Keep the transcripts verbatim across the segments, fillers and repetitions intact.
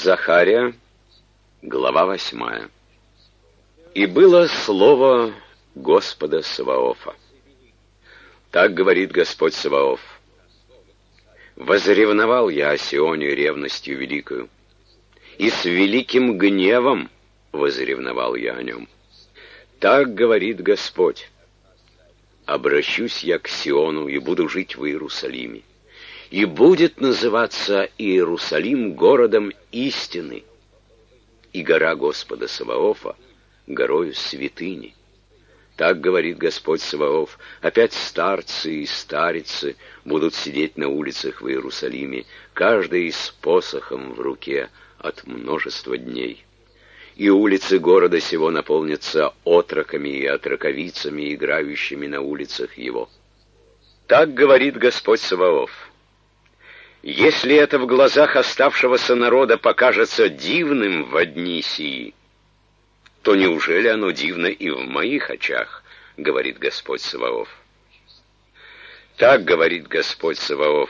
Захария, глава восьмая. «И было слово Господа Саваофа. Так говорит Господь Саваоф: возревновал я о Сионе ревностью великою, и с великим гневом возревновал я о нем. Так говорит Господь: обращусь я к Сиону и буду жить в Иерусалиме, и будет называться Иерусалим городом истины, и гора Господа Саваофа горою святыни. Так говорит Господь Саваоф: опять старцы и старицы будут сидеть на улицах в Иерусалиме, каждый с посохом в руке от множества дней. И улицы города сего наполнятся отроками и отроковицами, играющими на улицах его. Так говорит Господь Саваоф: если это в глазах оставшегося народа покажется дивным во дни сии, то неужели оно дивно и в моих очах, говорит Господь Саваоф. Так говорит Господь Саваоф: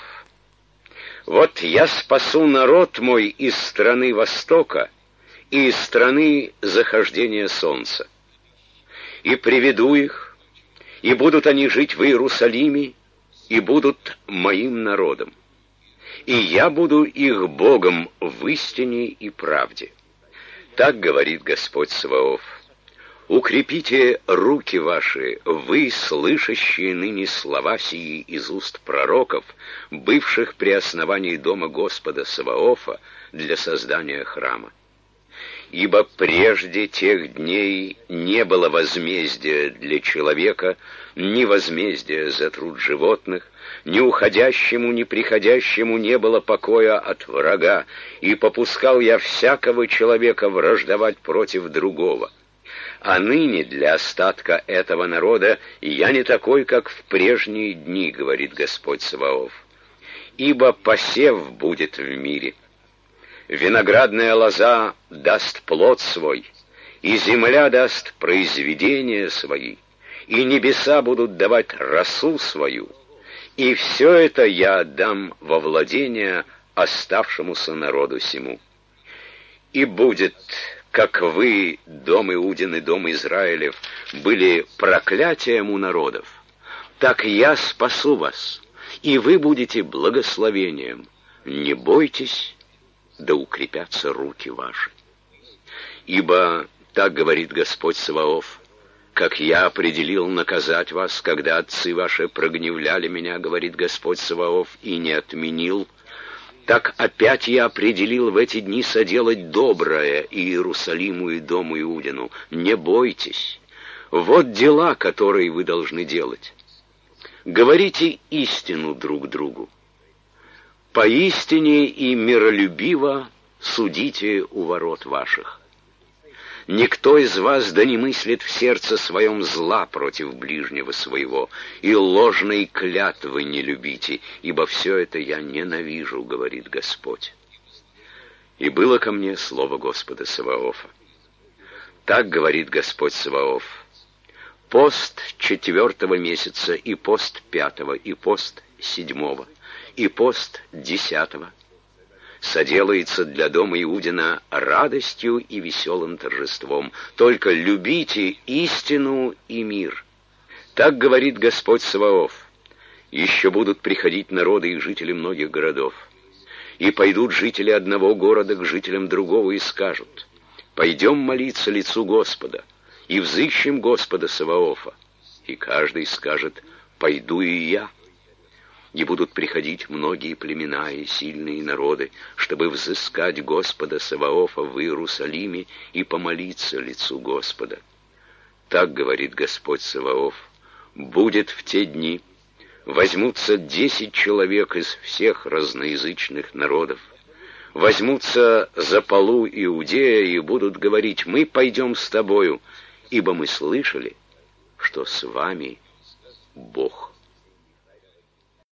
вот я спасу народ мой из страны Востока и из страны захождения солнца, и приведу их, и будут они жить в Иерусалиме, и будут моим народом, и я буду их Богом в истине и правде. Так говорит Господь Саваоф: укрепите руки ваши, вы, слышащие ныне слова сии из уст пророков, бывших при основании дома Господа Саваофа для создания храма. Ибо прежде тех дней не было возмездия для человека, ни возмездия за труд животных, ни уходящему, ни приходящему не было покоя от врага, и попускал я всякого человека враждовать против другого. А ныне для остатка этого народа я не такой, как в прежние дни, говорит Господь Саваоф. Ибо посев будет в мире, виноградная лоза даст плод свой, и земля даст произведения свои, и небеса будут давать росу свою, и все это я отдам во владение оставшемуся народу сему. И будет, как вы, дом Иудин и дом Израилев, были проклятием у народов, так я спасу вас, и вы будете благословением. Не бойтесь, да укрепятся руки ваши. Ибо так говорит Господь Саваоф: как я определил наказать вас, когда отцы ваши прогневляли меня, говорит Господь Саваоф, и не отменил, так опять я определил в эти дни соделать доброе и Иерусалиму и дому Иудину. Не бойтесь. Вот дела, которые вы должны делать. Говорите истину друг другу. Поистине и миролюбиво судите у ворот ваших. Никто из вас да не мыслит в сердце своем зла против ближнего своего, и ложной клятвы не любите, ибо все это я ненавижу, говорит Господь. И было ко мне слово Господа Саваофа. Так говорит Господь Саваоф: пост четвертого месяца, и пост пятого, и пост седьмого, и пост десятого соделается для дома Иудина радостью и веселым торжеством. Только любите истину и мир. Так говорит Господь Саваоф: еще будут приходить народы и жители многих городов, и пойдут жители одного города к жителям другого и скажут: пойдем молиться лицу Господа, и взыщем Господа Саваофа. И каждый скажет: пойду и я. И будут приходить многие племена и сильные народы, чтобы взыскать Господа Саваофа в Иерусалиме и помолиться лицу Господа. Так говорит Господь Саваоф: будет в те дни, возьмутся десять человек из всех разноязычных народов, возьмутся за полу Иудея и будут говорить: мы пойдем с тобою, ибо мы слышали, что с вами Бог.